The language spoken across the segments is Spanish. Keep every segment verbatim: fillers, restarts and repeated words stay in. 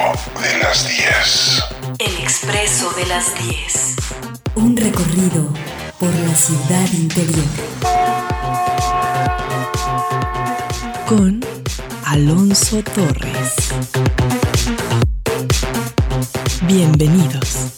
de las diez. El Expreso de las diez. Un recorrido por la ciudad interior. Con Alonso Torres. Bienvenidos.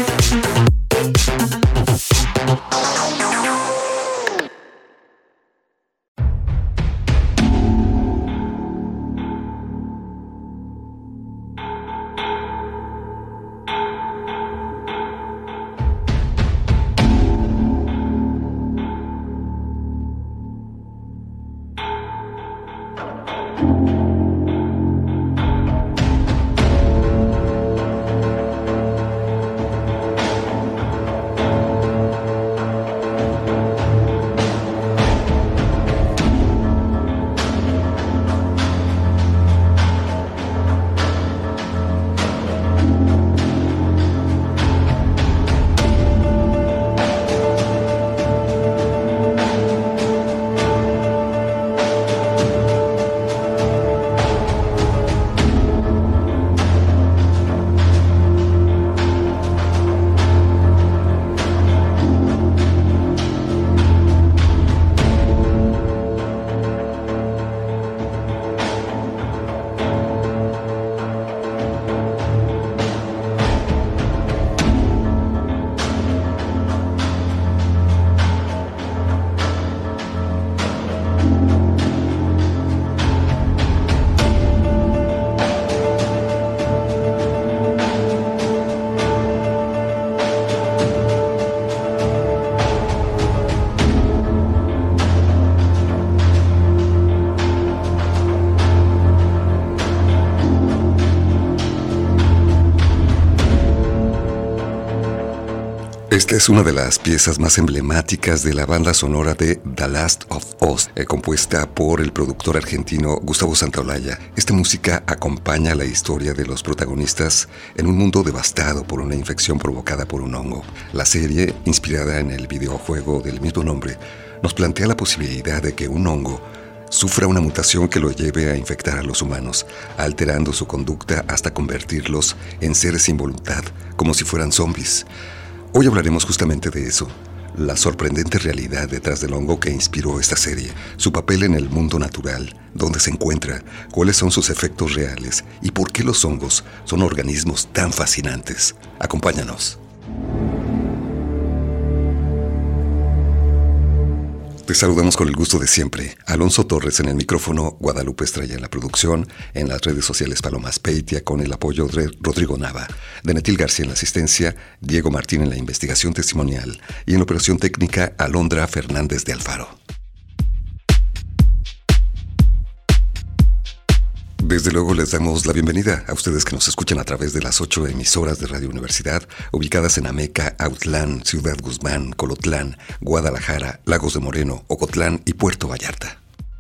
Esta es una de las piezas más emblemáticas de la banda sonora de The Last of Us, eh, compuesta por el productor argentino Gustavo Santaolalla. Esta música acompaña la historia de los protagonistas en un mundo devastado por una infección provocada por un hongo. La serie, inspirada en el videojuego del mismo nombre, nos plantea la posibilidad de que un hongo sufra una mutación que lo lleve a infectar a los humanos, alterando su conducta hasta convertirlos en seres sin voluntad, como si fueran zombies. Hoy hablaremos justamente de eso, la sorprendente realidad detrás del hongo que inspiró esta serie, su papel en el mundo natural, dónde se encuentra, cuáles son sus efectos reales y por qué los hongos son organismos tan fascinantes. Acompáñanos. Te saludamos con el gusto de siempre. Alonso Torres en el micrófono, Guadalupe Estrella en la producción, en las redes sociales Paloma Speitia con el apoyo de Rodrigo Nava, Denetil García en la asistencia, Diego Martín en la investigación testimonial y en la operación técnica Alondra Fernández de Alfaro. Desde luego les damos la bienvenida a ustedes que nos escuchan a través de las ocho emisoras de Radio Universidad, ubicadas en Ameca, Autlán, Ciudad Guzmán, Colotlán, Guadalajara, Lagos de Moreno, Ocotlán y Puerto Vallarta.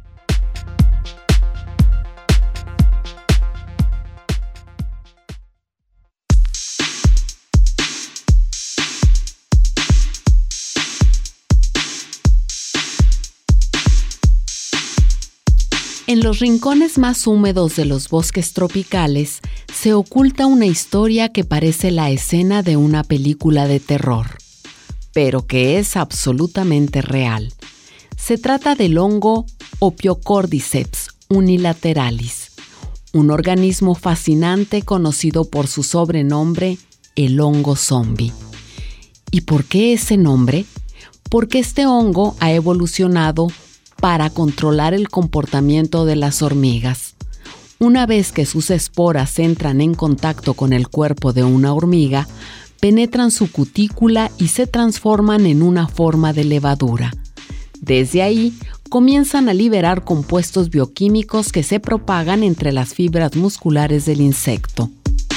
En los rincones más húmedos de los bosques tropicales se oculta una historia que parece la escena de una película de terror, pero que es absolutamente real. Se trata del hongo Opiocordyceps unilateralis, un organismo fascinante conocido por su sobrenombre, el hongo zombie. ¿Y por qué ese nombre? Porque este hongo ha evolucionado para controlar el comportamiento de las hormigas. Una vez que sus esporas entran en contacto con el cuerpo de una hormiga, penetran su cutícula y se transforman en una forma de levadura. Desde ahí, comienzan a liberar compuestos bioquímicos que se propagan entre las fibras musculares del insecto.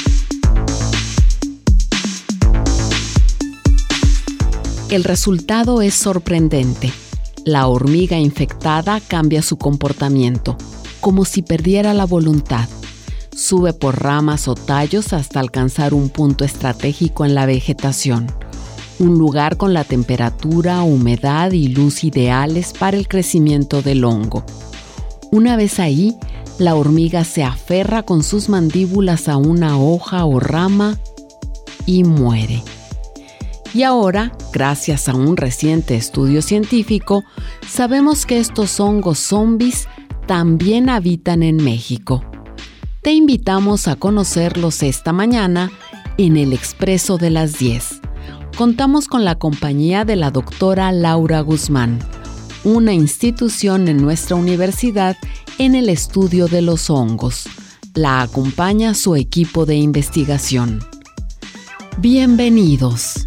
El resultado es sorprendente. La hormiga infectada cambia su comportamiento, como si perdiera la voluntad. Sube por ramas o tallos hasta alcanzar un punto estratégico en la vegetación, un lugar con la temperatura, humedad y luz ideales para el crecimiento del hongo. Una vez ahí, la hormiga se aferra con sus mandíbulas a una hoja o rama y muere. Y ahora, gracias a un reciente estudio científico, sabemos que estos hongos zombies también habitan en México. Te invitamos a conocerlos esta mañana en el Expreso de las diez. Contamos con la compañía de la doctora Laura Guzmán, una institución en nuestra universidad en el estudio de los hongos. La acompaña su equipo de investigación. Bienvenidos.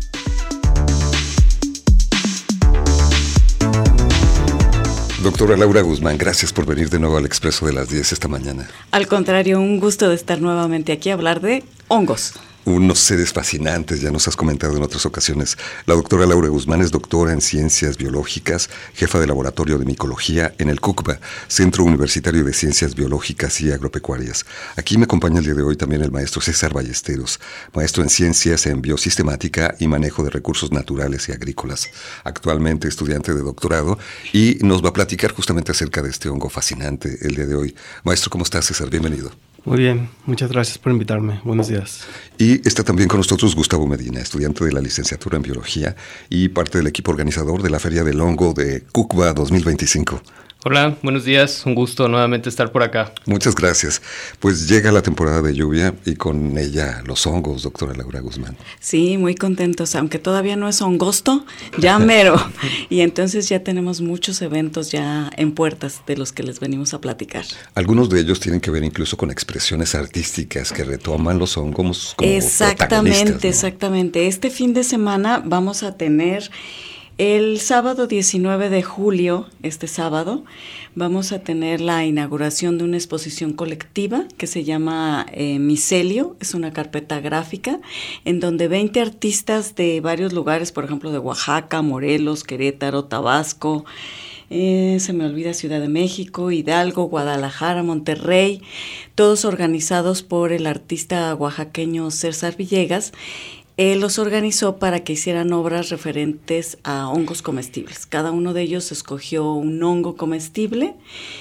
Doctora Laura Guzmán, gracias por venir de nuevo al Expreso de las diez esta mañana. Al contrario, un gusto de estar nuevamente aquí a hablar de hongos. Unos seres fascinantes, ya nos has comentado en otras ocasiones. La doctora Laura Guzmán es doctora en Ciencias Biológicas, jefa de Laboratorio de Micología en el CUCBA, Centro Universitario de Ciencias Biológicas y Agropecuarias. Aquí me acompaña el día de hoy también el maestro César Ballesteros, maestro en Ciencias en Biosistemática y Manejo de Recursos Naturales y Agrícolas, actualmente estudiante de doctorado, y nos va a platicar justamente acerca de este hongo fascinante el día de hoy. Maestro, ¿cómo estás, César? Bienvenido. Muy bien, muchas gracias por invitarme. Buenos días. Y está también con nosotros Gustavo Medina, estudiante de la licenciatura en Biología y parte del equipo organizador de la Feria del Hongo de CUCBA dos mil veinticinco. Hola, buenos días, un gusto nuevamente estar por acá. Muchas gracias. Pues llega la temporada de lluvia y con ella los hongos, doctora Laura Guzmán. Sí, muy contentos, aunque todavía no es hongosto, ya mero. Y entonces ya tenemos muchos eventos ya en puertas de los que les venimos a platicar. Algunos de ellos tienen que ver incluso con expresiones artísticas que retoman los hongos como Exactamente, protagonistas, ¿no? Exactamente. Este fin de semana vamos a tener... El sábado diecinueve de julio, este sábado, vamos a tener la inauguración de una exposición colectiva que se llama eh, Micelio, es una carpeta gráfica en donde veinte artistas de varios lugares, por ejemplo de Oaxaca, Morelos, Querétaro, Tabasco, eh, se me olvida Ciudad de México, Hidalgo, Guadalajara, Monterrey, todos organizados por el artista oaxaqueño César Villegas. Él los organizó para que hicieran obras referentes a hongos comestibles. Cada uno de ellos escogió un hongo comestible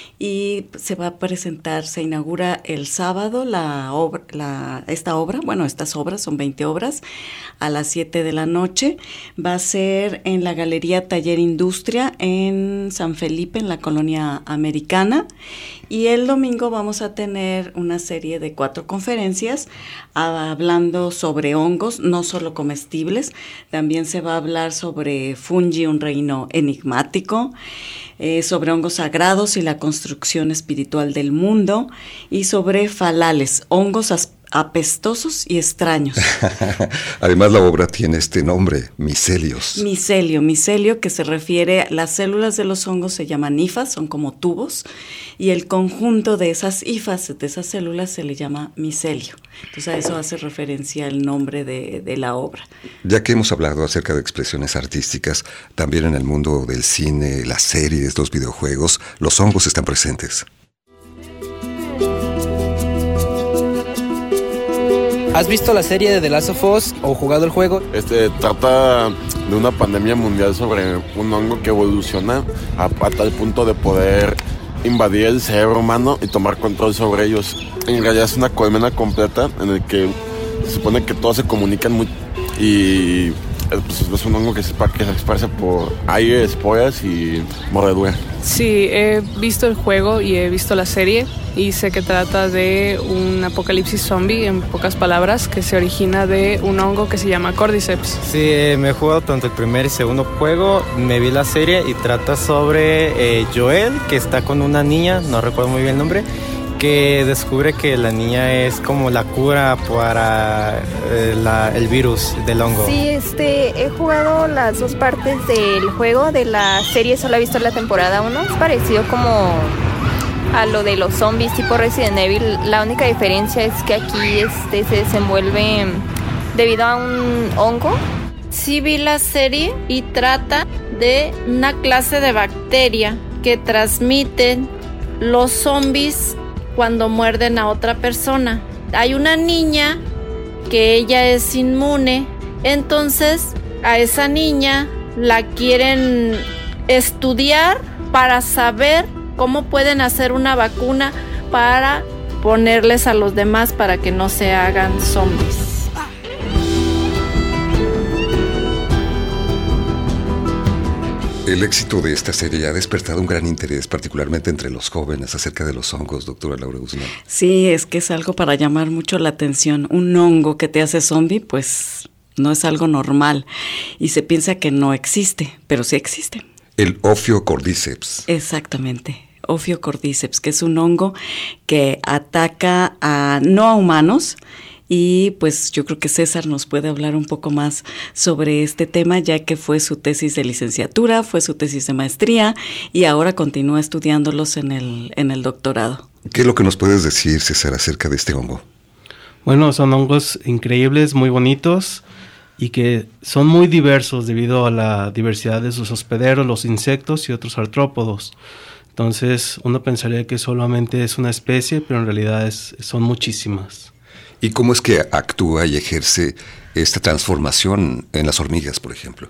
y se va a presentar, se inaugura el sábado la obra, la, esta obra, bueno, estas obras son veinte obras, a las siete de la noche. Va a ser en la Galería Taller Industria en San Felipe, en la Colonia Americana. Y el domingo vamos a tener una serie de cuatro conferencias hablando sobre hongos, no solo comestibles, también se va a hablar sobre fungi, un reino enigmático, eh, sobre hongos sagrados y la construcción espiritual del mundo, y sobre falales, hongos as- apestosos y extraños. Además, la obra tiene este nombre, Micelios. Micelio, micelio, que se refiere, las células de los hongos se llaman hifas, son como tubos, y el conjunto de esas hifas, de esas células, se le llama micelio. Entonces a eso hace referencia el nombre de, de la obra. Ya que hemos hablado acerca de expresiones artísticas, también en el mundo del cine, las series, los videojuegos, los hongos están presentes. ¿Has visto la serie de The Last of Us o jugado el juego? Este trata de una pandemia mundial sobre un hongo que evoluciona a, a tal punto de poder invadir el cerebro humano y tomar control sobre ellos. En realidad es una colmena completa en el que se supone que todos se comunican muy, y pues, es un hongo que se, que se esparce por aire, esporas y mordedura. Sí, he visto el juego y he visto la serie y sé que trata de un apocalipsis zombie, en pocas palabras, que se origina de un hongo que se llama Cordyceps. Sí, eh, me he jugado tanto el primer y segundo juego, me vi la serie y trata sobre eh, Joel, que está con una niña, no recuerdo muy bien el nombre, que descubre que la niña es como la cura para eh, la, el virus del hongo. Sí, este, he jugado las dos partes del juego, de la serie solo he visto la temporada uno, es parecido como a lo de los zombies tipo Resident Evil. La única diferencia es que aquí este, se desenvuelve debido a un hongo. Sí vi la serie y trata de una clase de bacteria que transmiten los zombies cuando muerden a otra persona. Hay una niña que ella es inmune, entonces a esa niña la quieren estudiar para saber cómo pueden hacer una vacuna, para ponerles a los demás para que no se hagan zombies. El éxito de esta serie ha despertado un gran interés, particularmente entre los jóvenes, acerca de los hongos, doctora Laura Guzmán. Sí, es que es algo para llamar mucho la atención. Un hongo que te hace zombie, pues no es algo normal. Y se piensa que no existe, pero sí existe. El Ophiocordyceps. Exactamente. Ophiocordyceps, que es un hongo que ataca a no a humanos. Y pues yo creo que César nos puede hablar un poco más sobre este tema, ya que fue su tesis de licenciatura, fue su tesis de maestría y ahora continúa estudiándolos en el, en el doctorado. ¿Qué es lo que nos puedes decir, César, acerca de este hongo? Bueno, son hongos increíbles, muy bonitos y que son muy diversos debido a la diversidad de sus hospederos, los insectos y otros artrópodos. Entonces uno pensaría que solamente es una especie, pero en realidad es, son muchísimas. ¿Y cómo es que actúa y ejerce esta transformación en las hormigas, por ejemplo?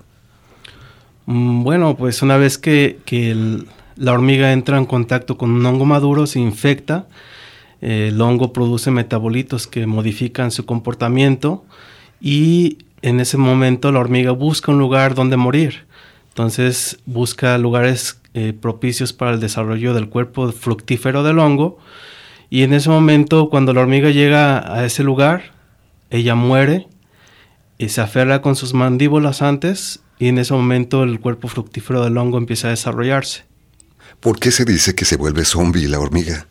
Bueno, pues una vez que, que el, la hormiga entra en contacto con un hongo maduro, se infecta, eh, el hongo produce metabolitos que modifican su comportamiento y en ese momento la hormiga busca un lugar donde morir. Entonces busca lugares eh, propicios para el desarrollo del cuerpo fructífero del hongo. Y en ese momento, cuando la hormiga llega a ese lugar, ella muere y se aferra con sus mandíbulas antes y en ese momento el cuerpo fructífero del hongo empieza a desarrollarse. ¿Por qué se dice que se vuelve zombie la hormiga?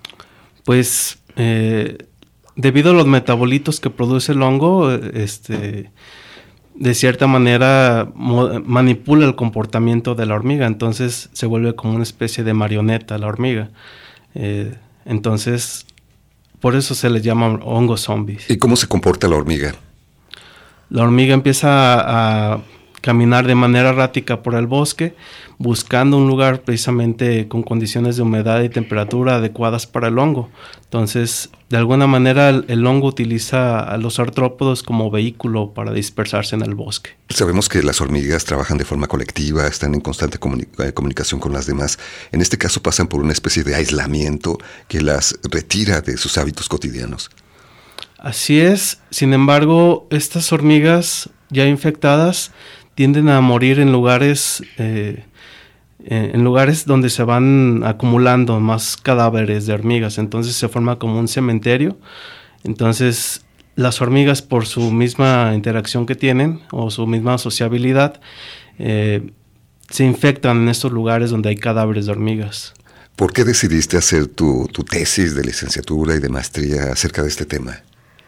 Pues eh, debido a los metabolitos que produce el hongo, este, de cierta manera mo- manipula el comportamiento de la hormiga, entonces se vuelve como una especie de marioneta la hormiga. Eh, Entonces, por eso se les llama hongos zombies. ¿Y cómo se comporta la hormiga? La hormiga empieza a, a caminar de manera errática por el bosque, buscando un lugar precisamente con condiciones de humedad y temperatura adecuadas para el hongo. Entonces, de alguna manera, el, el hongo utiliza a los artrópodos como vehículo para dispersarse en el bosque. Sabemos que las hormigas trabajan de forma colectiva, están en constante comuni- eh, comunicación con las demás. En este caso pasan por una especie de aislamiento que las retira de sus hábitos cotidianos. Así es. Sin embargo, estas hormigas ya infectadas tienden a morir en lugares, eh, en lugares donde se van acumulando más cadáveres de hormigas. Entonces se forma como un cementerio. Entonces las hormigas, por su misma interacción que tienen o su misma sociabilidad, eh, se infectan en estos lugares donde hay cadáveres de hormigas. ¿Por qué decidiste hacer tu, tu tesis de licenciatura y de maestría acerca de este tema?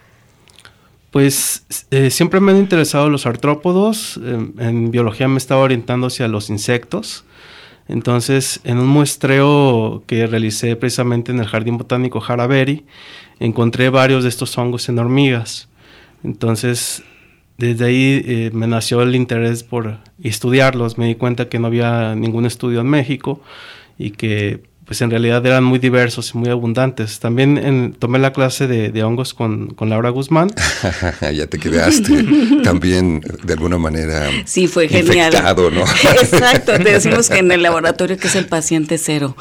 Pues eh, siempre me han interesado los artrópodos. Eh, en biología me estaba orientando hacia los insectos. Entonces, en un muestreo que realicé precisamente en el Jardín Botánico Haraberi, encontré varios de estos hongos en hormigas. Entonces, desde ahí eh, me nació el interés por estudiarlos. Me di cuenta que no había ningún estudio en México y que pues en realidad eran muy diversos y muy abundantes. También en, tomé la clase de, de hongos con, con Laura Guzmán. Ya te quedaste también de alguna manera sí, fue genial. Infectado, ¿no? Exacto, te decimos que en el laboratorio que es el paciente cero.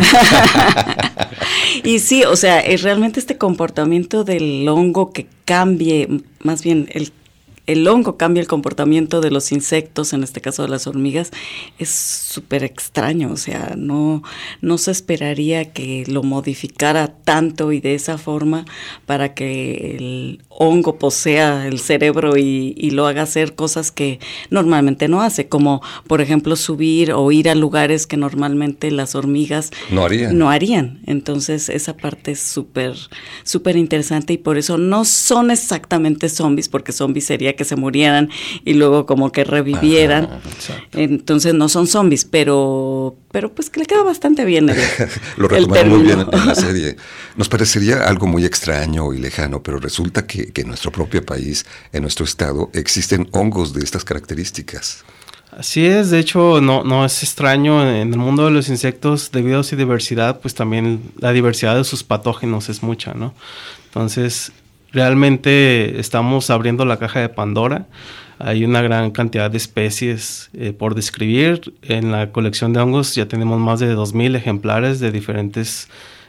Y sí, o sea, es realmente este comportamiento del hongo que cambie, más bien el el hongo cambia el comportamiento de los insectos, en este caso de las hormigas, es súper extraño, o sea, no, no se esperaría que lo modificara tanto y de esa forma para que el hongo posea el cerebro y, y lo haga hacer cosas que normalmente no hace, como por ejemplo subir o ir a lugares que normalmente las hormigas no harían. No harían. Entonces esa parte es súper, súper interesante y por eso no son exactamente zombies, porque zombies sería que se murieran y luego como que revivieran. Ajá, entonces no son zombies, pero pero pues que le queda bastante bien el, lo retomaron muy bien en la serie. Nos parecería algo muy extraño y lejano, pero resulta que, que en nuestro propio país, en nuestro estado, existen hongos de estas características. Así es, de hecho no, no es extraño. En el mundo de los insectos, debido a su diversidad, pues también la diversidad de sus patógenos es mucha, ¿no? Entonces realmente estamos abriendo la caja de Pandora. Hay una gran cantidad de especies eh, por describir. En la colección de hongos ya tenemos más de dos mil ejemplares de diferentes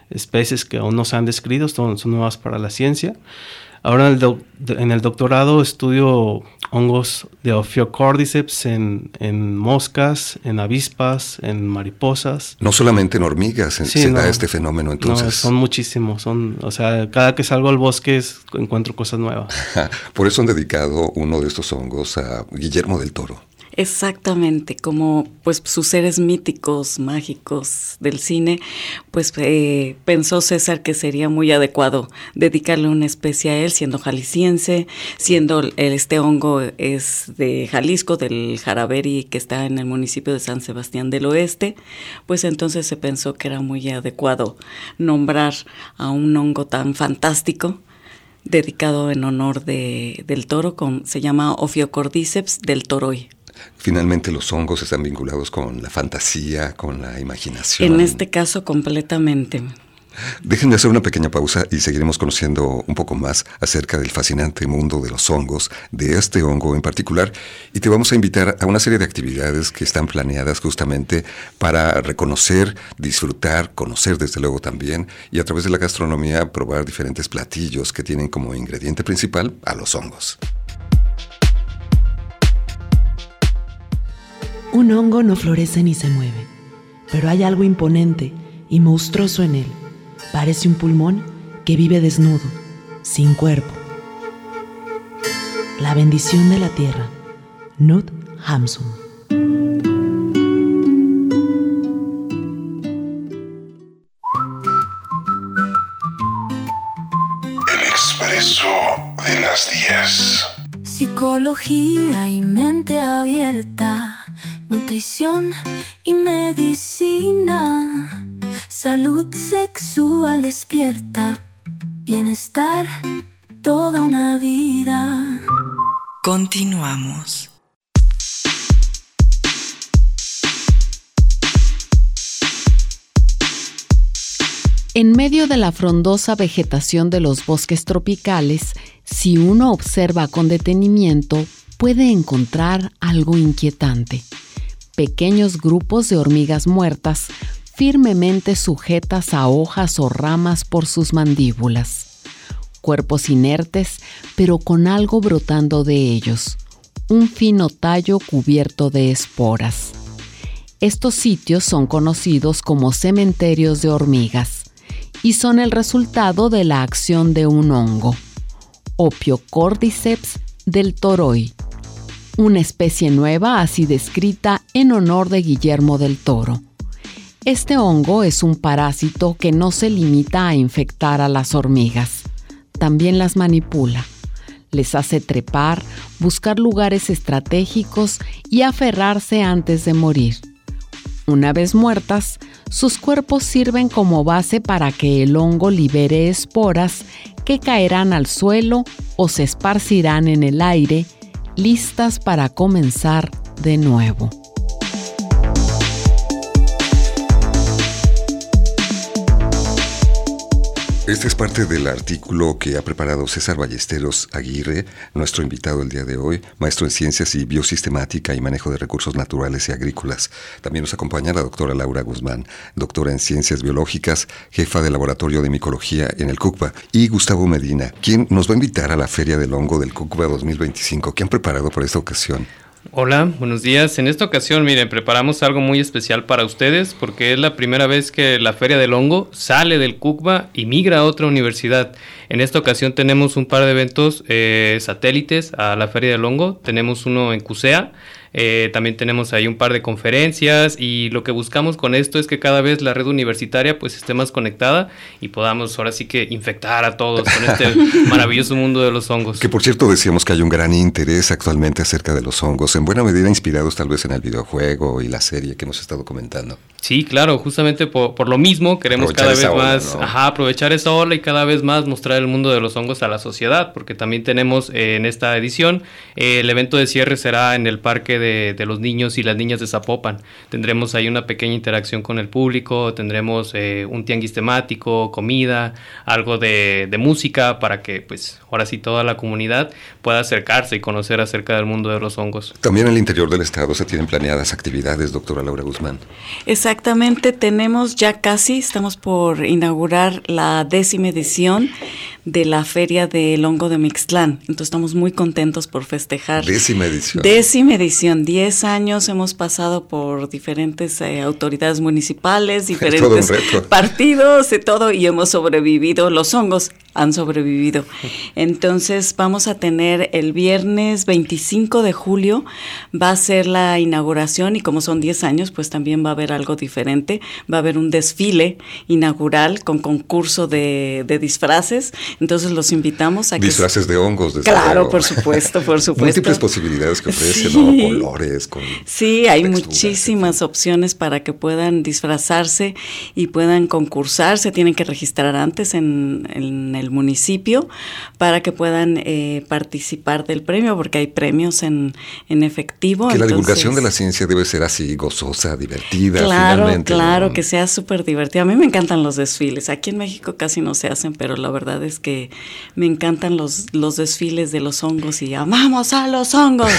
especies que aún no se han descrito, son, son nuevas para la ciencia. Ahora en el, doc, en el doctorado estudio hongos de Ophiocordyceps en, en moscas, en avispas, en mariposas. No solamente en hormigas sí, se no, da este fenómeno, entonces. No, son muchísimos, son, o sea, cada que salgo al bosque es, encuentro cosas nuevas. Por eso han dedicado uno de estos hongos a Guillermo del Toro. Exactamente, como pues sus seres míticos, mágicos del cine, pues eh, pensó César que sería muy adecuado dedicarle una especie a él, siendo jalisciense, siendo el, este hongo es de Jalisco, del Jaraberi, que está en el municipio de San Sebastián del Oeste, pues entonces se pensó que era muy adecuado nombrar a un hongo tan fantástico, dedicado en honor de, del toro, con, se llama Ophiocordyceps del Toroi. Finalmente los hongos están vinculados con la fantasía, con la imaginación. En este caso completamente. Déjenme hacer una pequeña pausa y seguiremos conociendo un poco más acerca del fascinante mundo de los hongos, de este hongo en particular, y te vamos a invitar a una serie de actividades que están planeadas justamente para reconocer, disfrutar, conocer desde luego también, y a través de la gastronomía probar diferentes platillos que tienen como ingrediente principal a los hongos. Un hongo no florece ni se mueve, pero hay algo imponente y monstruoso en él. Parece un pulmón que vive desnudo, sin cuerpo. La bendición de la tierra. Knut Hamsun. El expreso de las diez. Psicología y mente abierta. Nutrición y medicina, salud sexual despierta, bienestar toda una vida. Continuamos. En medio de la frondosa vegetación de los bosques tropicales, si uno observa con detenimiento, puede encontrar algo inquietante. Pequeños grupos de hormigas muertas, firmemente sujetas a hojas o ramas por sus mandíbulas. Cuerpos inertes, pero con algo brotando de ellos. Un fino tallo cubierto de esporas. Estos sitios son conocidos como cementerios de hormigas y son el resultado de la acción de un hongo, Ophiocordyceps del Toroi, una especie nueva así descrita en honor de Guillermo del Toro. Este hongo es un parásito que no se limita a infectar a las hormigas, también las manipula, les hace trepar, buscar lugares estratégicos y aferrarse antes de morir. Una vez muertas, sus cuerpos sirven como base para que el hongo libere esporas que caerán al suelo o se esparcirán en el aire, listas para comenzar de nuevo. Este es parte del artículo que ha preparado César Ballesteros Aguirre, nuestro invitado el día de hoy, maestro en Ciencias y Biosistemática y Manejo de Recursos Naturales y Agrícolas. También nos acompaña la doctora Laura Guzmán, doctora en Ciencias Biológicas, jefa de Laboratorio de Micología en el CUCBA, y Gustavo Medina, quien nos va a invitar a la Feria del Hongo del CUCBA dos mil veinticinco. ¿Qué han preparado para esta ocasión? Hola, buenos días. En esta ocasión, miren, preparamos algo muy especial para ustedes porque es la primera vez que la Feria del Hongo sale del CUCBA y migra a otra universidad. En esta ocasión tenemos un par de eventos eh, satélites a la Feria del Hongo. Tenemos uno en CUSEA. Eh, también tenemos ahí un par de conferencias y lo que buscamos con esto es que cada vez la red universitaria pues esté más conectada y podamos ahora sí que infectar a todos con este maravilloso mundo de los hongos. Que por cierto decíamos que hay un gran interés actualmente acerca de los hongos, en buena medida inspirados tal vez en el videojuego y la serie que hemos estado comentando. Sí, claro, justamente por, por lo mismo queremos aprovechar cada vez ola, más ¿no? ajá, aprovechar esa ola y cada vez más mostrar el mundo de los hongos a la sociedad, porque también tenemos eh, en esta edición eh, el evento de cierre será en el Parque de, de los Niños y las Niñas de Zapopan. Tendremos ahí una pequeña interacción con el público, tendremos eh, un tianguis temático, comida, algo de, de música para que pues ahora sí toda la comunidad pueda acercarse y conocer acerca del mundo de los hongos. También en el interior del estado se tienen planeadas actividades, doctora Laura Guzmán. Exacto. Exactamente, tenemos ya casi, estamos por inaugurar la décima edición de la Feria del Hongo de Mixtlán. Entonces estamos muy contentos por festejar. Décima edición. Décima edición. Diez años hemos pasado por diferentes eh, autoridades municipales, diferentes partidos y todo, y hemos sobrevivido. Los hongos han sobrevivido. Entonces vamos a tener el viernes veinticinco de julio, va a ser la inauguración, y como son diez años, pues también va a haber algo diferente. Va a haber un desfile inaugural con concurso de, de disfraces. Entonces los invitamos a que... Disfraces de hongos, desde Claro, luego. por supuesto, por supuesto. Múltiples posibilidades que ofrecen, Sí. ¿no? Colores, con Sí, hay texturas, muchísimas opciones para que puedan disfrazarse y puedan concursar. Se tienen que registrar antes en, en el municipio para que puedan eh, participar del premio, porque hay premios en, en efectivo. Que la Entonces, divulgación de la ciencia debe ser así, gozosa, divertida, Claro, finalmente. claro, ¿no? que sea súper divertido. A mí me encantan los desfiles. Aquí en México casi no se hacen, pero la verdad es que me encantan los, los desfiles de los hongos y amamos a los hongos.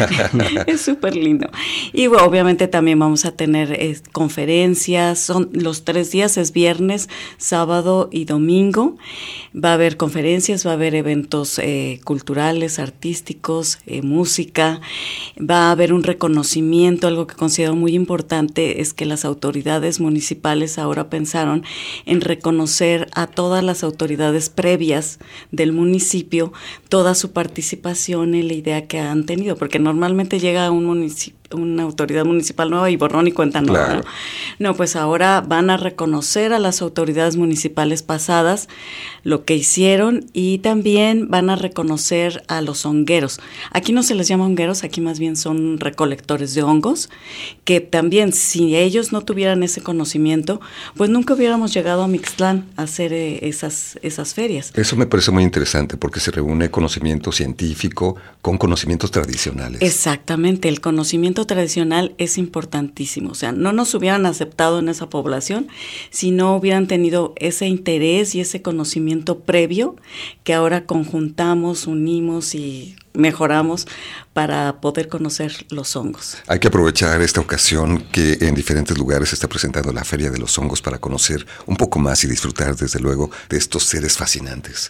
Es súper lindo. Y bueno, obviamente también vamos a tener eh, conferencias. Son los tres días, es viernes, sábado y domingo. Va a haber conferencias, va a haber eventos eh, culturales, artísticos, eh, música. Va a haber un reconocimiento. Algo que considero muy importante es que las autoridades municipales ahora pensaron en reconocer a todas las autoridades previas del municipio, toda su participación en la idea que han tenido, porque normalmente llega un municipio, una autoridad municipal nueva y borrón y cuenta nueva. Claro. ¿no? no, pues ahora van a reconocer a las autoridades municipales pasadas lo que hicieron, y también van a reconocer a los hongueros. Aquí no se les llama hongueros, aquí más bien son recolectores de hongos, que también si ellos no tuvieran ese conocimiento, pues nunca hubiéramos llegado a Mixtlán a hacer eh, esas, esas ferias. Eso me parece muy interesante porque se reúne conocimiento científico con conocimientos tradicionales. Exactamente, el conocimiento tradicional es importantísimo. O sea, no nos hubieran aceptado en esa población si no hubieran tenido ese interés y ese conocimiento previo que ahora conjuntamos, unimos y mejoramos para poder conocer los hongos. Hay que aprovechar esta ocasión que en diferentes lugares se está presentando la Feria de los Hongos para conocer un poco más y disfrutar desde luego de estos seres fascinantes.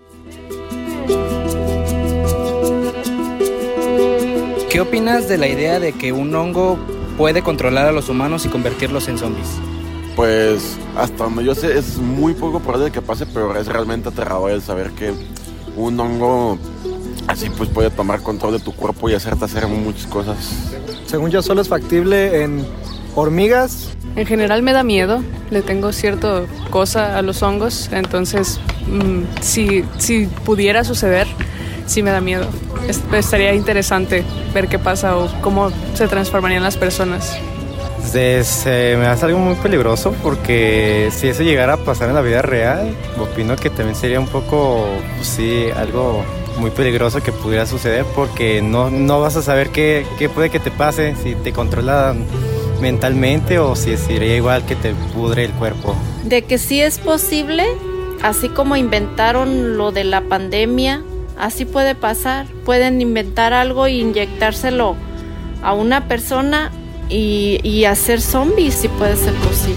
¿Qué opinas de la idea de que un hongo puede controlar a los humanos y convertirlos en zombies? Pues hasta donde yo sé es muy poco probable que pase, pero es realmente aterrador el saber que un hongo así pues puede tomar control de tu cuerpo y hacerte hacer muchas cosas. Según yo solo es factible en hormigas. En general me da miedo, le tengo cierta cosa a los hongos, entonces mmm, si, si pudiera suceder, sí me da miedo. Es, estaría interesante ver qué pasa o cómo se transformarían las personas. Es, eh, me hace algo muy peligroso porque si eso llegara a pasar en la vida real, opino que también sería un poco, pues sí, algo muy peligroso que pudiera suceder porque no, no vas a saber qué, qué puede que te pase, si te controlan mentalmente o si sería igual que te pudre el cuerpo. De que sí es posible, así como inventaron lo de la pandemia, así puede pasar. Pueden inventar algo e inyectárselo a una persona y, y hacer zombies, si puede ser posible.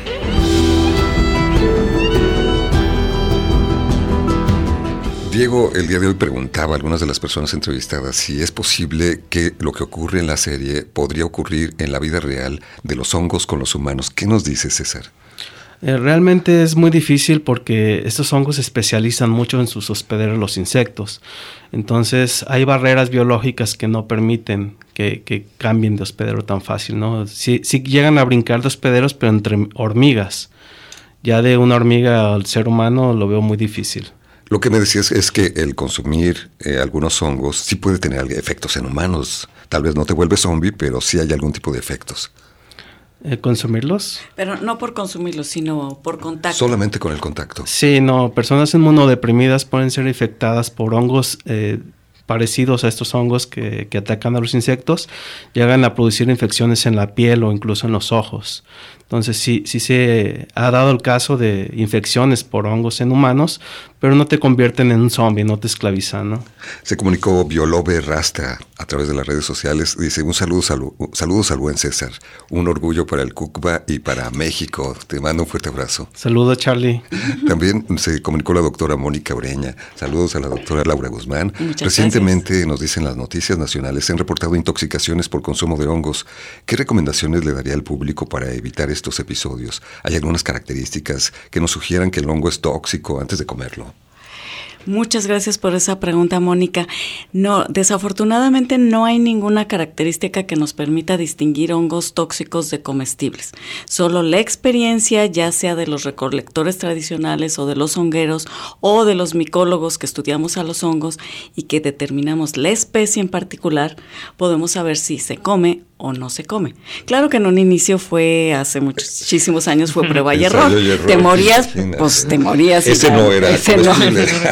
Diego, el día de hoy preguntaba a algunas de las personas entrevistadas si es posible que lo que ocurre en la serie podría ocurrir en la vida real de los hongos con los humanos. ¿Qué nos dice, César? Eh, realmente es muy difícil porque estos hongos se especializan mucho en sus hospederos, los insectos. Entonces hay barreras biológicas que no permiten que, que cambien de hospedero tan fácil, ¿no? Sí, sí llegan a brincar de hospederos, pero entre hormigas. Ya de una hormiga al ser humano lo veo muy difícil. Lo que me decías es que el consumir eh, algunos hongos sí puede tener efectos en humanos. Tal vez no te vuelve zombie, pero sí hay algún tipo de efectos. Eh, ¿Consumirlos? Pero no por consumirlos, sino por contacto. Solamente con el contacto. Sí, no. Personas inmunodeprimidas pueden ser infectadas por hongos eh, parecidos a estos hongos que, que atacan a los insectos. Llegan a producir infecciones en la piel o incluso en los ojos. Entonces sí, sí se ha dado el caso de infecciones por hongos en humanos, pero no te convierten en un zombie, no te esclavizan, ¿no? Se comunicó Biolobe Rasta a través de las redes sociales. Dice, un saludo, salu, saludos al buen César. Un orgullo para el Cucba y para México. Te mando un fuerte abrazo. Saludos, Charlie. También se comunicó la doctora Mónica Ureña. Saludos a la doctora Laura Guzmán. Muchas Recientemente, gracias. nos dicen las noticias nacionales, se han reportado intoxicaciones por consumo de hongos. ¿Qué recomendaciones le daría al público para evitar estos episodios? ¿Hay algunas características que nos sugieran que el hongo es tóxico antes de comerlo? Muchas gracias por esa pregunta, Mónica. No, desafortunadamente no hay ninguna característica que nos permita distinguir hongos tóxicos de comestibles. Solo la experiencia, ya sea de los recolectores tradicionales o de los hongueros o de los micólogos que estudiamos a los hongos y que determinamos la especie en particular, podemos saber si se come o no se come. Claro que en un inicio fue, hace muchísimos años, fue prueba y error. y error. Te morías, pues te morías. Ese ya, no era. Ese no.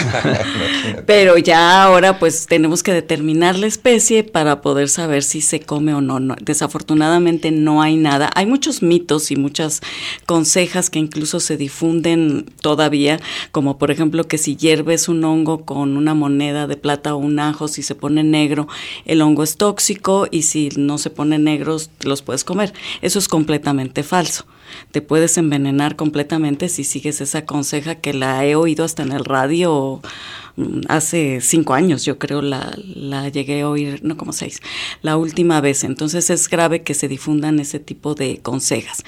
Pero ya ahora pues tenemos que determinar la especie para poder saber si se come o no. no. Desafortunadamente no hay nada. Hay muchos mitos y muchas consejas que incluso se difunden todavía, como por ejemplo que si hierves un hongo con una moneda de plata o un ajo, si se pone negro, el hongo es tóxico, y si no se pone negros, los puedes comer. Eso es completamente falso. Te puedes envenenar completamente si sigues esa conseja, que la he oído hasta en el radio hace cinco años, yo creo la, la llegué a oír, no como seis, la última vez. Entonces es grave que se difundan ese tipo de consejas.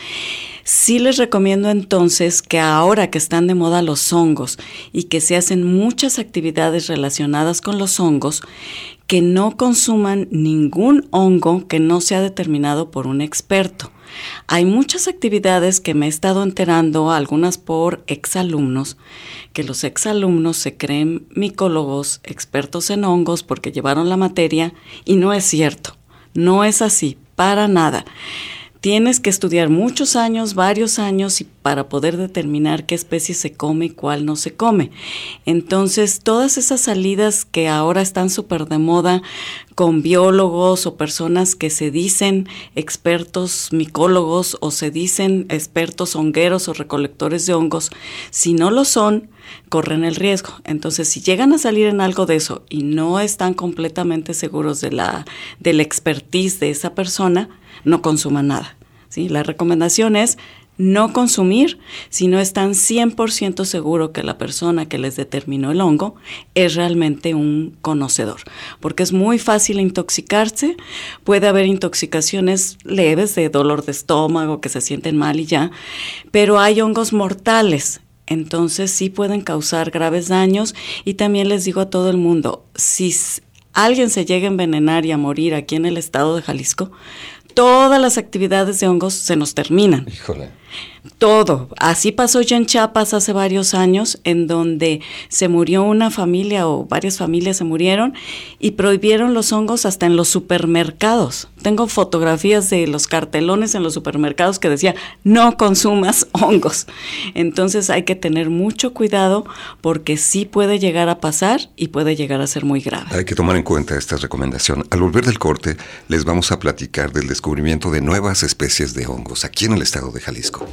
Sí les recomiendo entonces que ahora que están de moda los hongos y que se hacen muchas actividades relacionadas con los hongos, que no consuman ningún hongo que no sea determinado por un experto. Hay muchas actividades que me he estado enterando, algunas por exalumnos, que los exalumnos se creen micólogos, expertos en hongos porque llevaron la materia, y no es cierto, no es así, para nada. Tienes que estudiar muchos años, varios años, y para poder determinar qué especie se come y cuál no se come. Entonces, todas esas salidas que ahora están súper de moda con biólogos o personas que se dicen expertos micólogos o se dicen expertos hongueros o recolectores de hongos, si no lo son, corren el riesgo. Entonces, si llegan a salir en algo de eso y no están completamente seguros de la, de la expertise de esa persona, no consuman nada, ¿sí? La recomendación es no consumir si no están cien por ciento seguro que la persona que les determinó el hongo es realmente un conocedor, porque es muy fácil intoxicarse. Puede haber intoxicaciones leves de dolor de estómago, que se sienten mal y ya, pero hay hongos mortales. Entonces sí pueden causar graves daños. Y también les digo a todo el mundo, si alguien se llega a envenenar y a morir aquí en el estado de Jalisco, todas las actividades de hongos se nos terminan. Híjole. Todo. Así pasó ya en Chiapas hace varios años, en donde se murió una familia o varias familias se murieron y prohibieron los hongos hasta en los supermercados. Tengo fotografías de los cartelones en los supermercados que decía, no consumas hongos. Entonces hay que tener mucho cuidado porque sí puede llegar a pasar y puede llegar a ser muy grave. Hay que tomar en cuenta esta recomendación. Al volver del corte, les vamos a platicar del descubrimiento de nuevas especies de hongos aquí en el estado de Jalisco.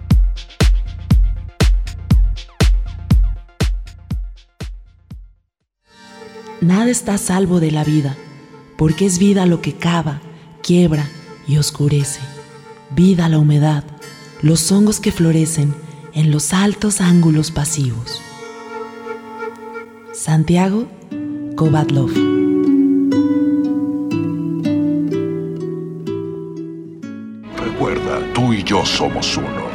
Nada está a salvo de la vida, porque es vida lo que cava, quiebra y oscurece. Vida la humedad, los hongos que florecen en los altos ángulos pasivos. Santiago Kovadlov. Recuerda, tú y yo somos uno.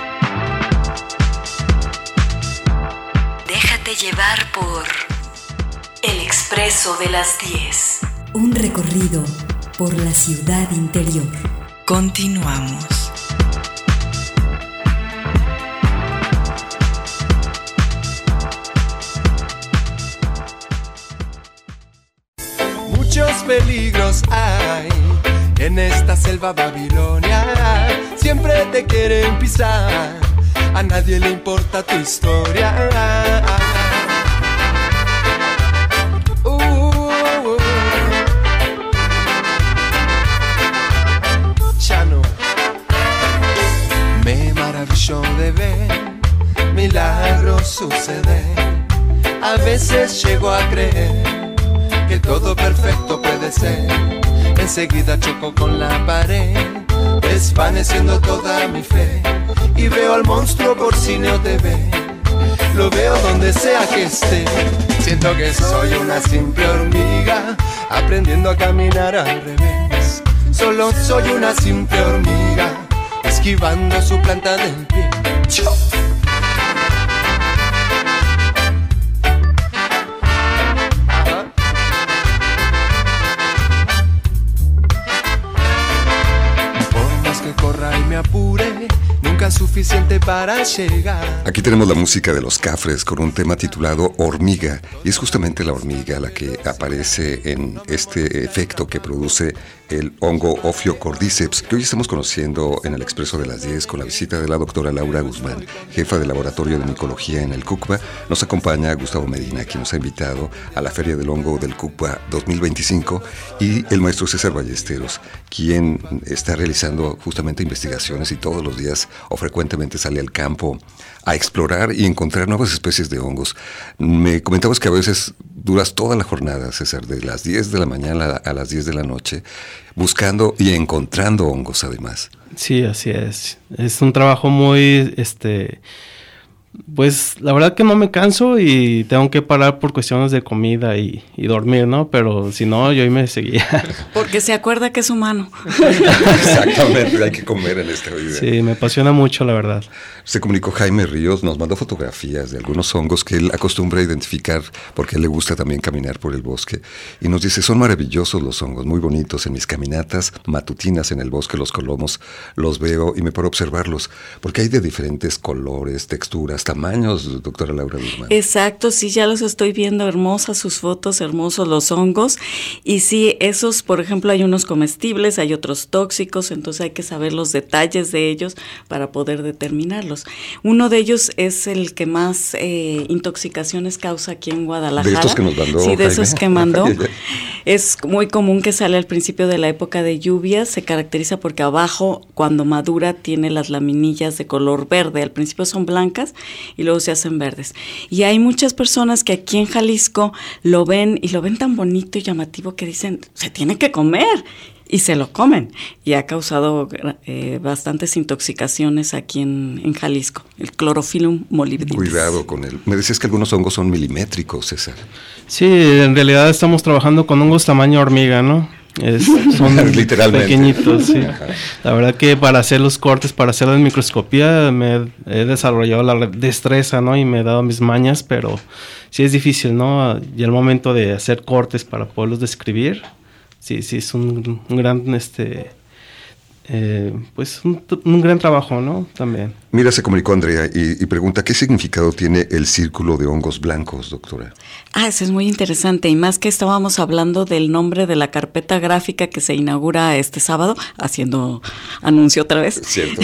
Déjate llevar por El Expreso de las diez. Un recorrido por la ciudad interior. Continuamos. Muchos peligros hay en esta selva babilonia. Siempre te quieren pisar, a nadie le importa tu historia. Uh, uh, uh. Chano. A veces llego a creer que todo perfecto puede ser. Enseguida choco con la pared, desvaneciendo toda mi fe. Y veo al monstruo por cine o T V, lo veo donde sea que esté. Siento que soy una simple hormiga, aprendiendo a caminar al revés. Solo soy una simple hormiga, esquivando su planta del pie. ¡Chau! Y me apure, nunca suficiente para llegar. Aquí tenemos la música de Los Cafres con un tema titulado Hormiga, y es justamente la hormiga la que aparece en este efecto que produce el hongo Ophiocordyceps, que hoy estamos conociendo en el Expreso de las diez con la visita de la doctora Laura Guzmán, jefa del Laboratorio de Micología en el CUCBA. Nos acompaña Gustavo Medina, quien nos ha invitado a la Feria del Hongo del CUCBA dos mil veinticinco, y el maestro César Ballesteros, quien está realizando justamente investigaciones y todos los días o frecuentemente sale al campo a explorar y encontrar nuevas especies de hongos. Me comentabas que a veces duras toda la jornada, César, de las diez de la mañana a las diez de la noche, buscando y encontrando hongos además. Sí, así es. Es un trabajo muy, este, pues la verdad que no me canso y tengo que parar por cuestiones de comida y, y dormir, ¿no? Pero si no, yo ahí me seguía. Porque se acuerda que es humano. Exactamente, hay que comer en esta vida. Sí, me apasiona mucho, la verdad. Se comunicó Jaime Ríos, nos mandó fotografías de algunos hongos que él acostumbra a identificar porque a él le gusta también caminar por el bosque. Y nos dice, son maravillosos los hongos, muy bonitos. En mis caminatas matutinas en el bosque, los colomos, los veo y me paro a observarlos, porque hay de diferentes colores, texturas, tamaños, doctora Laura Guzmán. Exacto, sí, ya los estoy viendo, hermosas sus fotos, hermosos los hongos. Y sí, esos, por ejemplo, hay unos comestibles, hay otros tóxicos, entonces hay que saber los detalles de ellos para poder determinarlos. Uno de ellos es el que más eh, intoxicaciones causa aquí en Guadalajara. De estos que nos mandó. Sí, de Jaime. esos que mandó. Es muy común que sale al principio de la época de lluvias, se caracteriza porque abajo, cuando madura, tiene las laminillas de color verde. Al principio son blancas y luego se hacen verdes. Y hay muchas personas que aquí en Jalisco lo ven y lo ven tan bonito y llamativo que dicen, se tiene que comer. Y se lo comen, y ha causado eh, bastantes intoxicaciones aquí en, en Jalisco, el Chlorophylum molybdenus. Cuidado con él. Me decías que algunos hongos son milimétricos, César. Sí, en realidad estamos trabajando con hongos tamaño hormiga, ¿no? Es, son literalmente pequeñitos, sí. La verdad que para hacer los cortes, para hacer la microscopía, me he desarrollado la destreza, ¿no? Y me he dado mis mañas, pero sí es difícil, ¿no? Y el momento de hacer cortes para poderlos describir, sí, sí es un, un gran, este, eh, pues un, un gran trabajo, ¿no? También. Mira, se comunicó Andrea y, y pregunta, ¿qué significado tiene el círculo de hongos blancos, doctora? Ah, eso es muy interesante, y más que estábamos hablando del nombre de la carpeta gráfica que se inaugura este sábado, haciendo anuncio otra vez. Cierto.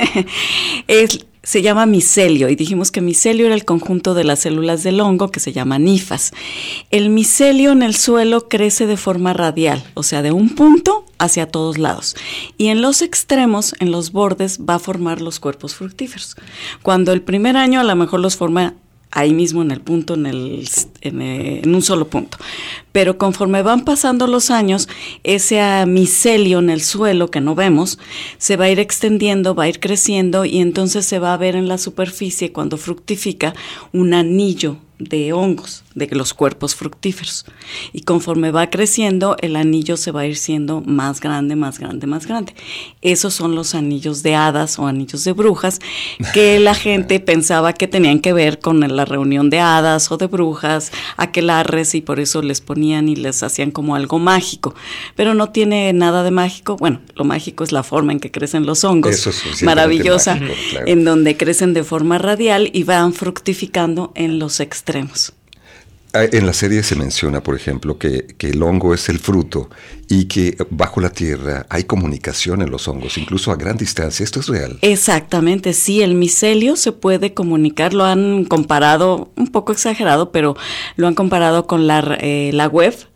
es... Se llama micelio, y dijimos que micelio era el conjunto de las células del hongo que se llaman hifas. El micelio en el suelo crece de forma radial, o sea, de un punto hacia todos lados. Y en los extremos, en los bordes, va a formar los cuerpos fructíferos. Cuando el primer año a lo mejor los forma ahí mismo en el punto, en, el, en, el, en un solo punto. Pero conforme van pasando los años, ese micelio en el suelo que no vemos, se va a ir extendiendo, va a ir creciendo, y entonces se va a ver en la superficie, cuando fructifica, un anillo de hongos, de los cuerpos fructíferos. Y conforme va creciendo, el anillo se va a ir siendo más grande, más grande, más grande. Esos son los anillos de hadas o anillos de brujas, que la gente pensaba que tenían que ver con la reunión de hadas o de brujas, aquelarres, y por eso les ponían y les hacían como algo mágico. Pero no tiene nada de mágico. Bueno, lo mágico es la forma en que crecen los hongos. Eso es maravillosa, mágico, claro. En donde crecen de forma radial y van fructificando en los extremos. En la serie se menciona, por ejemplo, que, que el hongo es el fruto y que bajo la tierra hay comunicación en los hongos, incluso a gran distancia. ¿Esto es real? Exactamente, sí, el micelio se puede comunicar, lo han comparado, un poco exagerado, pero lo han comparado con la, eh, la web,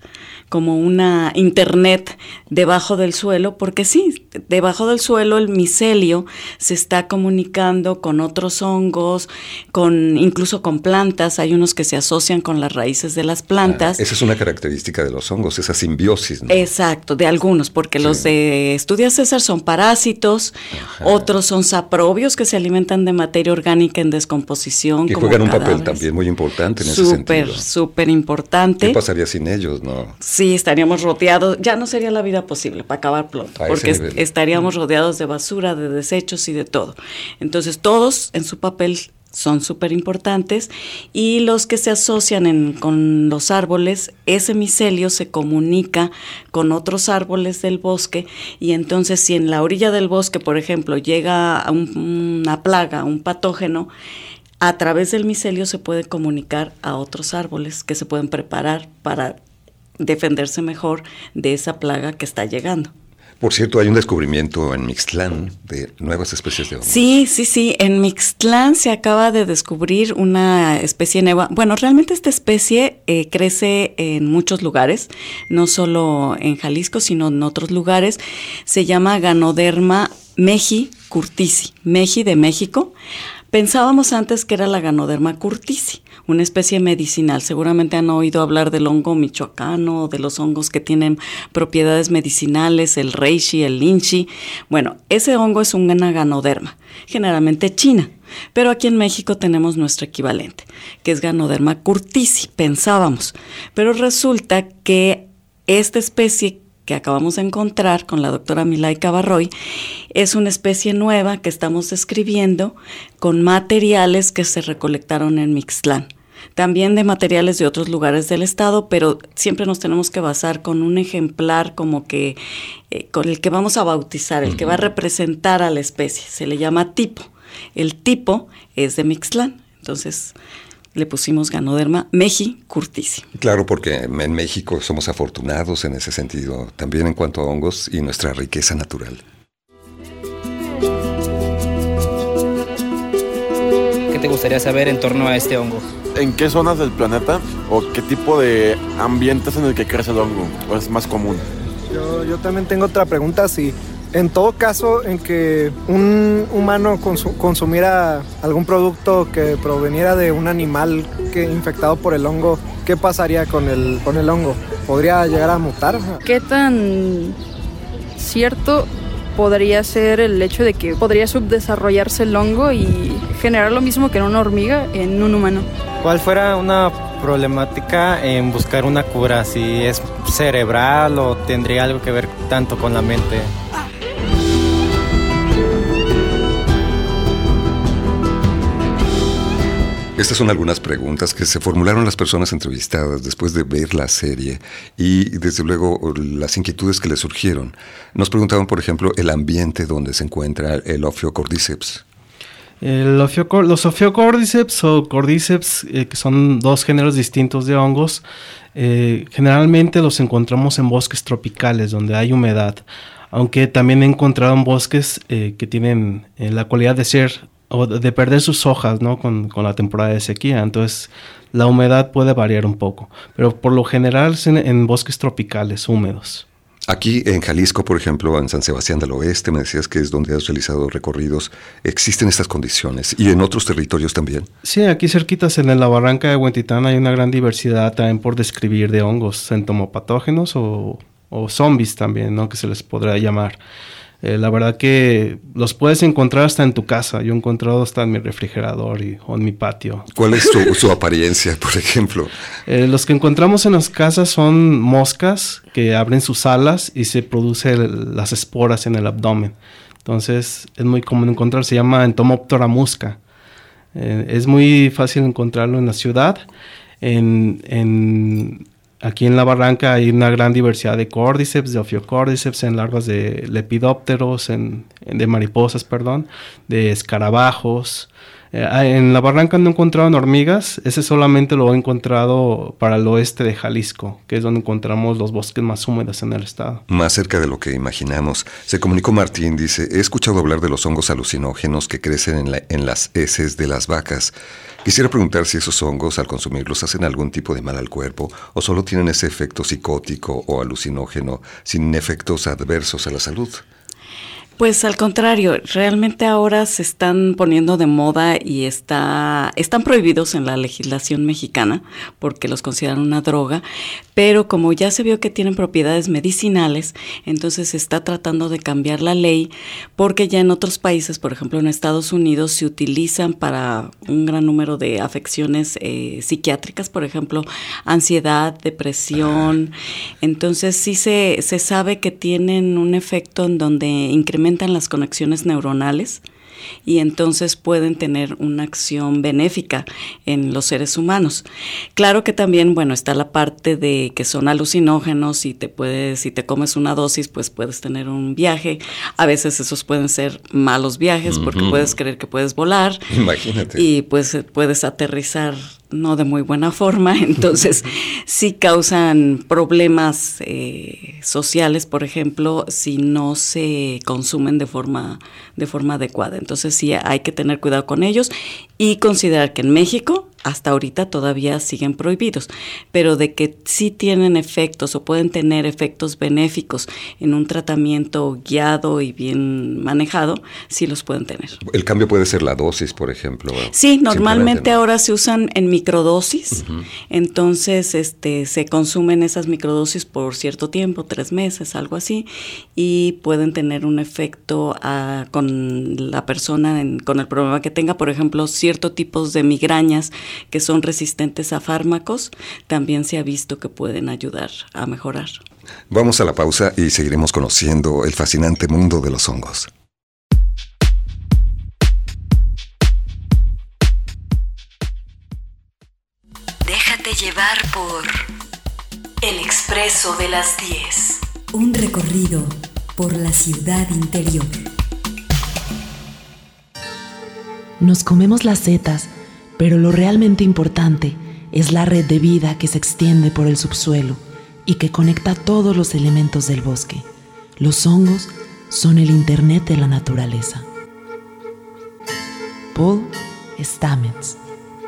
como una internet debajo del suelo, porque sí, debajo del suelo el micelio se está comunicando con otros hongos, con incluso con plantas. Hay unos que se asocian con las raíces de las plantas. Ah, esa es una característica de los hongos, esa simbiosis, ¿no? Exacto, de algunos, porque sí. Los de Estudia César son parásitos, ajá. Otros son saprobios que se alimentan de materia orgánica en descomposición. Que como juegan cadáveres. Un papel también muy importante en super, ese sentido. Súper, súper importante. ¿Qué pasaría sin ellos, no? Sí, estaríamos rodeados, ya no sería la vida posible para acabar pronto, a porque est- estaríamos rodeados de basura, de desechos y de todo. Entonces, todos en su papel son súper importantes, y los que se asocian en, con los árboles, ese micelio se comunica con otros árboles del bosque, y entonces si en la orilla del bosque, por ejemplo, llega a un, una plaga, un patógeno, a través del micelio se puede comunicar a otros árboles que se pueden preparar para defenderse mejor de esa plaga que está llegando. Por cierto, hay un descubrimiento en Mixtlán de nuevas especies de hongos. Sí, sí, sí. En Mixtlán se acaba de descubrir una especie nueva. Bueno, realmente esta especie eh, crece en muchos lugares, no solo en Jalisco, sino en otros lugares. Se llama Ganoderma meji curtisi, meji de México. Pensábamos antes que era la Ganoderma curtisi, una especie medicinal. Seguramente han oído hablar del hongo michoacano, de los hongos que tienen propiedades medicinales, el reishi, el linchi. Bueno, ese hongo es una Ganoderma, generalmente china, pero aquí en México tenemos nuestro equivalente, que es Ganoderma curtisi, pensábamos. Pero resulta que esta especie que acabamos de encontrar con la doctora Milay Cabarroy, es una especie nueva que estamos describiendo con materiales que se recolectaron en Mixtlán. También de materiales de otros lugares del estado, pero siempre nos tenemos que basar con un ejemplar como que eh, con el que vamos a bautizar, el uh-huh. que va a representar a la especie. Se le llama tipo. El tipo es de Mixtlán, entonces le pusimos Ganoderma meji curtisi. Claro, porque en México somos afortunados en ese sentido, también en cuanto a hongos y nuestra riqueza natural. ¿Qué te gustaría saber en torno a este hongo? ¿En qué zonas del planeta o qué tipo de ambientes en el que crece el hongo o es más común? Yo, yo también tengo otra pregunta, si en todo caso en que un humano consu- consumiera algún producto que proveniera de un animal que infectado por el hongo, ¿qué pasaría con el, con el hongo? ¿Podría llegar a mutar? ¿Qué tan cierto podría ser el hecho de que podría subdesarrollarse el hongo y generar lo mismo que en una hormiga en un humano? ¿Cuál fuera una problemática en buscar una cura? Si es cerebral o tendría algo que ver tanto con la mente. Estas son algunas preguntas que se formularon las personas entrevistadas después de ver la serie y desde luego las inquietudes que les surgieron. Nos preguntaban, por ejemplo, el ambiente donde se encuentra el Ophiocordyceps. El Ophioc- los Ophiocordyceps o Cordyceps, eh, que son dos géneros distintos de hongos, eh, generalmente los encontramos en bosques tropicales donde hay humedad, aunque también he encontrado en bosques eh, que tienen eh, la cualidad de ser o de perder sus hojas, ¿no? Con, con la temporada de sequía. Entonces la humedad puede variar un poco, pero por lo general es en, en bosques tropicales húmedos. Aquí en Jalisco, por ejemplo, en San Sebastián del Oeste, me decías que es donde has realizado recorridos, ¿existen estas condiciones? ¿Y en otros territorios también? Sí, aquí cerquitas en la barranca de Huentitán hay una gran diversidad también por describir de hongos entomopatógenos o, o zombies también, ¿no? Que se les podrá llamar. Eh, la verdad que los puedes encontrar hasta en tu casa. Yo he encontrado hasta en mi refrigerador y, o en mi patio. ¿Cuál es su, su apariencia, por ejemplo? Eh, los que encontramos en las casas son moscas que abren sus alas y se producen las esporas en el abdomen. Entonces es muy común encontrar, se llama Entomoptera musca. Eh, es muy fácil encontrarlo en la ciudad. En... en Aquí en la barranca hay una gran diversidad de Cordyceps, de Ophiocordyceps, en larvas de lepidópteros, en, en, de mariposas, perdón, de escarabajos, Eh, en la barranca no he encontrado en hormigas, ese solamente lo he encontrado para el oeste de Jalisco, que es donde encontramos los bosques más húmedos en el estado. Más cerca de lo que imaginamos. Se comunicó Martín, dice, he escuchado hablar de los hongos alucinógenos que crecen en, la, en las heces de las vacas. Quisiera preguntar si esos hongos al consumirlos hacen algún tipo de mal al cuerpo o solo tienen ese efecto psicótico o alucinógeno sin efectos adversos a la salud. Pues al contrario, realmente ahora se están poniendo de moda y está, están prohibidos en la legislación mexicana porque los consideran una droga, pero como ya se vio que tienen propiedades medicinales, entonces se está tratando de cambiar la ley porque ya en otros países, por ejemplo en Estados Unidos, se utilizan para un gran número de afecciones eh, psiquiátricas, por ejemplo, ansiedad, depresión. Entonces sí se, se sabe que tienen un efecto en donde incrementan las conexiones neuronales y entonces pueden tener una acción benéfica en los seres humanos. Claro que también, bueno, está la parte de que son alucinógenos y te puedes, si te comes una dosis, pues puedes tener un viaje. A veces esos pueden ser malos viajes, uh-huh, porque puedes creer que puedes volar. Imagínate. Y pues puedes aterrizar no de muy buena forma, entonces sí causan problemas eh, sociales, por ejemplo, si no se consumen de forma, de forma adecuada. Entonces sí hay que tener cuidado con ellos y considerar que en México hasta ahorita todavía siguen prohibidos, pero de que sí tienen efectos o pueden tener efectos benéficos en un tratamiento guiado y bien manejado, sí los pueden tener. El cambio puede ser la dosis, por ejemplo. Sí, normalmente ¿no? ahora se usan en microdosis, uh-huh. entonces este, se consumen esas microdosis por cierto tiempo, tres meses, algo así, y pueden tener un efecto uh, con la persona, en, con el problema que tenga, por ejemplo, ciertos tipos de migrañas que son resistentes a fármacos, también se ha visto que pueden ayudar a mejorar. Vamos a la pausa y seguiremos conociendo el fascinante mundo de los hongos. Déjate llevar por El Expreso de las diez. Un recorrido por la ciudad interior. Nos comemos las setas, pero lo realmente importante es la red de vida que se extiende por el subsuelo y que conecta todos los elementos del bosque. Los hongos son el internet de la naturaleza. Paul Stamets.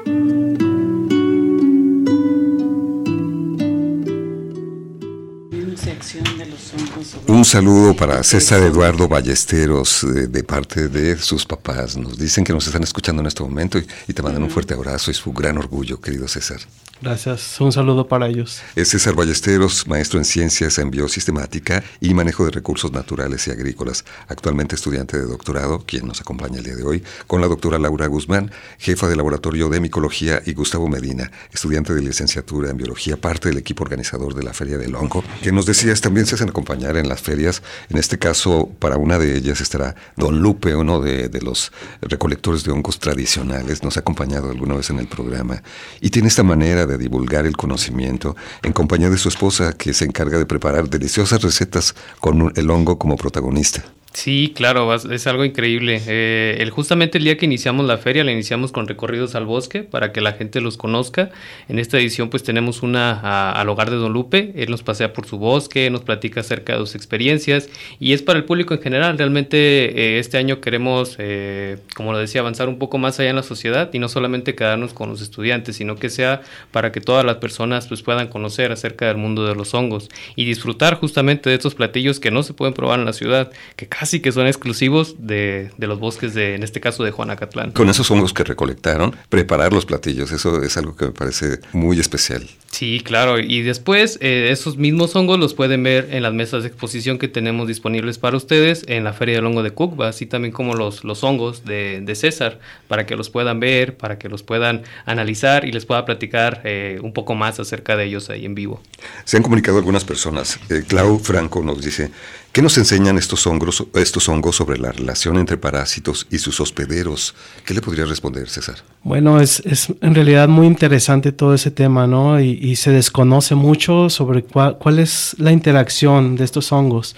Un saludo para César Eduardo Ballesteros de, de parte de sus papás. Nos dicen que nos están escuchando en este momento y, y te mandan uh-huh. un fuerte abrazo y su gran orgullo, querido César. Gracias, un saludo para ellos. Es César Ballesteros, maestro en ciencias en biosistemática y manejo de recursos naturales y agrícolas, actualmente estudiante de doctorado, quien nos acompaña el día de hoy, con la doctora Laura Guzmán, jefa de laboratorio de micología, y Gustavo Medina, estudiante de licenciatura en biología, parte del equipo organizador de la Feria del Hongo, que nos decías también se hacen acompañar en las ferias. En este caso, para una de ellas estará Don Lupe, uno de, de los recolectores de hongos tradicionales, nos ha acompañado alguna vez en el programa y tiene esta manera de divulgar el conocimiento en compañía de su esposa, que se encarga de preparar deliciosas recetas con el hongo como protagonista. Sí, claro, es algo increíble. Eh, el, justamente el día que iniciamos la feria, la iniciamos con recorridos al bosque para que la gente los conozca. En esta edición pues tenemos una a, al hogar de Don Lupe. Él nos pasea por su bosque, nos platica acerca de sus experiencias y es para el público en general. Realmente eh, este año queremos, eh, como lo decía, avanzar un poco más allá en la sociedad y no solamente quedarnos con los estudiantes, sino que sea para que todas las personas pues puedan conocer acerca del mundo de los hongos y disfrutar justamente de estos platillos que no se pueden probar en la ciudad, que casi que son exclusivos de, de los bosques, de, en este caso de Juanacatlán. Con esos hongos que recolectaron, preparar los platillos, eso es algo que me parece muy especial. Sí, claro, y después eh, esos mismos hongos los pueden ver en las mesas de exposición que tenemos disponibles para ustedes en la Feria del Hongo de Cucba, así también como los, los hongos de, de César, para que los puedan ver, para que los puedan analizar y les pueda platicar eh, un poco más acerca de ellos ahí en vivo. Se han comunicado algunas personas. Eh, Clau Franco nos dice, ¿qué nos enseñan estos hongos, estos hongos sobre la relación entre parásitos y sus hospederos? ¿Qué le podría responder, César? Bueno, es, es en realidad muy interesante todo ese tema, ¿no? Y, y se desconoce mucho sobre cuál, cuál es la interacción de estos hongos.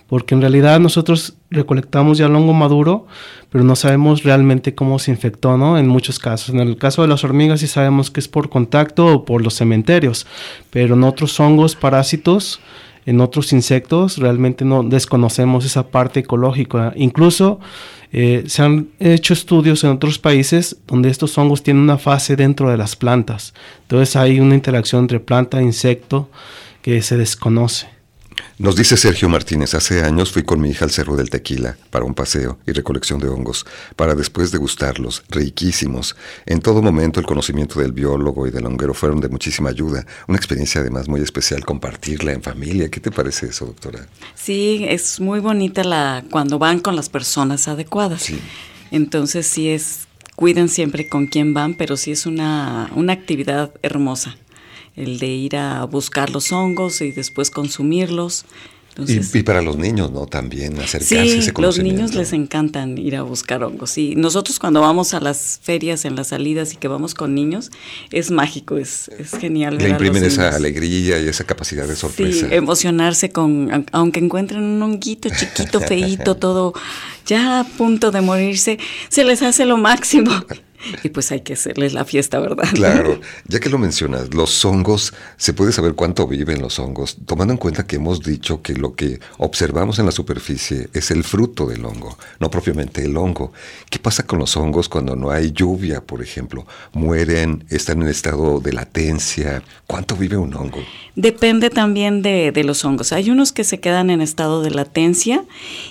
porque en realidad nosotros recolectamos ya el hongo maduro, pero no sabemos realmente cómo se infectó, ¿no? En muchos casos. En el caso de las hormigas sí sabemos que es por contacto o por los cementerios, pero en otros hongos parásitos, en otros insectos, realmente no desconocemos esa parte ecológica. Incluso eh, se han hecho estudios en otros países donde estos hongos tienen una fase dentro de las plantas. Entonces hay una interacción entre planta e insecto que se desconoce. Nos dice Sergio Martínez, hace años fui con mi hija al Cerro del Tequila para un paseo y recolección de hongos, para después degustarlos, riquísimos. En todo momento el conocimiento del biólogo y del honguero fueron de muchísima ayuda. Una experiencia además muy especial, compartirla en familia. ¿Qué te parece eso, doctora? Sí, es muy bonita la cuando van con las personas adecuadas. Sí. Entonces sí es, cuiden siempre con quién van, pero sí es una, una actividad hermosa. El de ir a buscar los hongos y después consumirlos. Entonces, y, y para los niños, ¿no? También acercarse sí, a ese conocimiento. Los niños les encantan ir a buscar hongos. Y nosotros cuando vamos a las ferias, en las salidas y que vamos con niños, es mágico, es, es genial. Le ver imprimen a los esa niños. alegría y esa capacidad de sorpresa. Sí, emocionarse con, aunque encuentren un honguito chiquito, feíto, todo ya a punto de morirse, se les hace lo máximo. Y pues hay que hacerles la fiesta, ¿verdad? Claro, ya que lo mencionas, los hongos, ¿se puede saber cuánto viven los hongos? Tomando en cuenta que hemos dicho que lo que observamos en la superficie es el fruto del hongo, no propiamente el hongo. ¿Qué pasa con los hongos cuando no hay lluvia, por ejemplo? ¿Mueren? ¿Están en estado de latencia? ¿Cuánto vive un hongo? Depende también de, de los hongos. Hay unos que se quedan en estado de latencia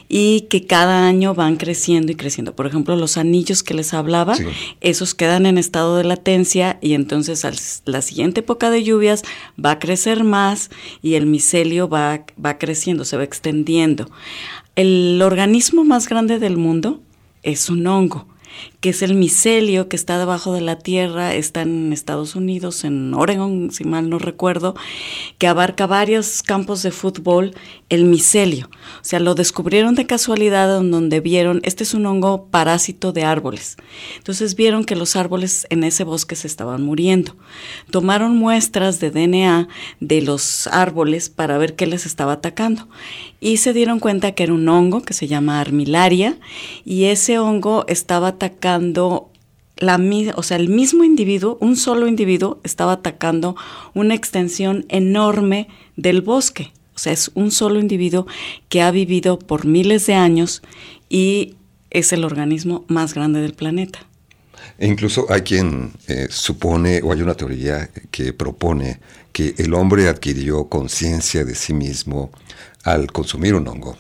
y que cada año van creciendo y creciendo. Por ejemplo, los anillos que les hablaba, sí. Esos quedan en estado de latencia y entonces a la siguiente época de lluvias va a crecer más y el micelio va, va creciendo, se va extendiendo. El organismo más grande del mundo es un hongo, que es el micelio que está debajo de la tierra, está en Estados Unidos, en Oregon, si mal no recuerdo, que abarca varios campos de fútbol, el micelio. O sea, lo descubrieron de casualidad en donde vieron, este es un hongo parásito de árboles. Entonces vieron que los árboles en ese bosque se estaban muriendo. Tomaron muestras de D N A de los árboles para ver qué les estaba atacando. Y se dieron cuenta que era un hongo que se llama Armillaria, y ese hongo estaba atacando La, o sea, el mismo individuo, un solo individuo, estaba atacando una extensión enorme del bosque. O sea, es un solo individuo que ha vivido por miles de años y es el organismo más grande del planeta. E incluso hay quien eh, supone, o hay una teoría que propone que el hombre adquirió conciencia de sí mismo al consumir un hongo.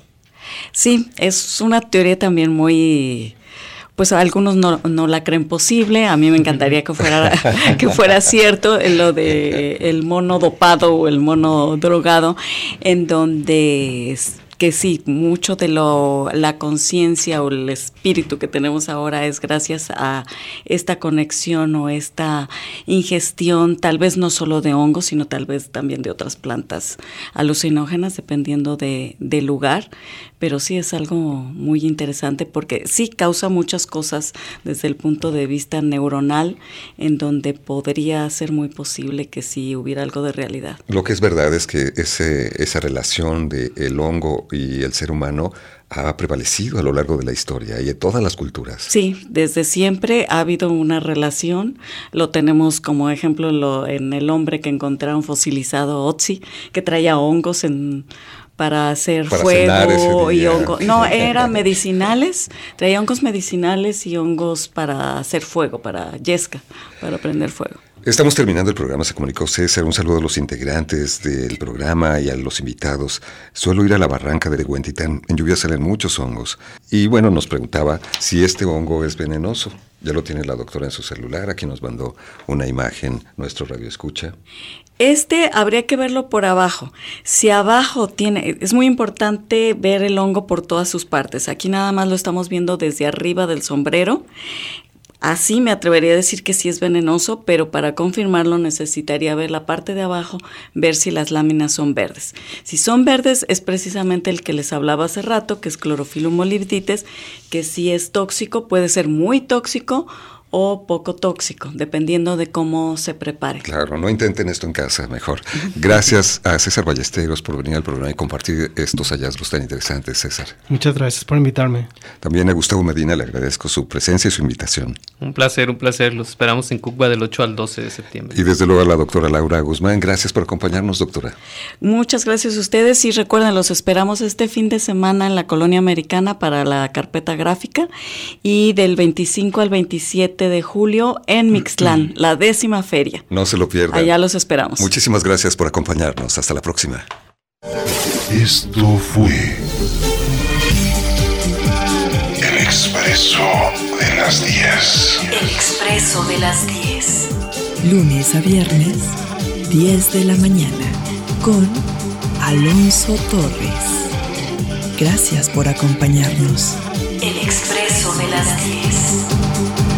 Sí, es una teoría también muy... Pues algunos no, no la creen posible. A mí me encantaría que fuera que fuera cierto lo de el mono dopado o el mono drogado, en donde que sí, mucho de lo la conciencia o el espíritu que tenemos ahora es gracias a esta conexión o esta ingestión, tal vez no solo de hongos, sino tal vez también de otras plantas alucinógenas, dependiendo de, del lugar. Pero sí es algo muy interesante porque sí causa muchas cosas desde el punto de vista neuronal, en donde podría ser muy posible que sí hubiera algo de realidad. Lo que es verdad es que ese, esa relación de el hongo y el ser humano ha prevalecido a lo largo de la historia y de todas las culturas. Sí, desde siempre ha habido una relación. Lo tenemos como ejemplo lo, en el hombre que encontraron fosilizado, Otzi, que traía hongos en... para hacer para fuego y hongos. No, era medicinales, traía hongos medicinales y hongos para hacer fuego, para yesca, para prender fuego. Estamos terminando el programa, se comunicó César, un saludo a los integrantes del programa y a los invitados. Suelo ir a la barranca de Huentitán, en lluvia salen muchos hongos. Y bueno, nos preguntaba si este hongo es venenoso. Ya lo tiene la doctora en su celular, aquí nos mandó una imagen, nuestro radioescucha. Este habría que verlo por abajo. Si abajo tiene, es muy importante ver el hongo por todas sus partes. Aquí nada más lo estamos viendo desde arriba del sombrero. Así me atrevería a decir que sí es venenoso, pero para confirmarlo necesitaría ver la parte de abajo, ver si las láminas son verdes. Si son verdes es precisamente el que les hablaba hace rato, que es Chlorophyllum molybdites, que sí es tóxico, puede ser muy tóxico o poco tóxico, dependiendo de cómo se prepare. Claro, no intenten esto en casa, mejor. Gracias a César Ballesteros por venir al programa y compartir estos hallazgos tan interesantes, César. Muchas gracias por invitarme. También a Gustavo Medina le agradezco su presencia y su invitación. Un placer, un placer. Los esperamos en CUCBA del ocho al doce de septiembre. Y desde luego a la doctora Laura Guzmán. Gracias por acompañarnos, doctora. Muchas gracias a ustedes y recuerden, los esperamos este fin de semana en la Colonia Americana para la carpeta gráfica y del veinticinco al veintisiete de julio en Mixtlán, la décima feria. No se lo pierdan. Allá los esperamos. Muchísimas gracias por acompañarnos. Hasta la próxima. Esto fue El Expreso de las diez. El Expreso de las diez. Lunes a viernes, diez de la mañana, con Alonso Torres. Gracias por acompañarnos. El Expreso de las diez.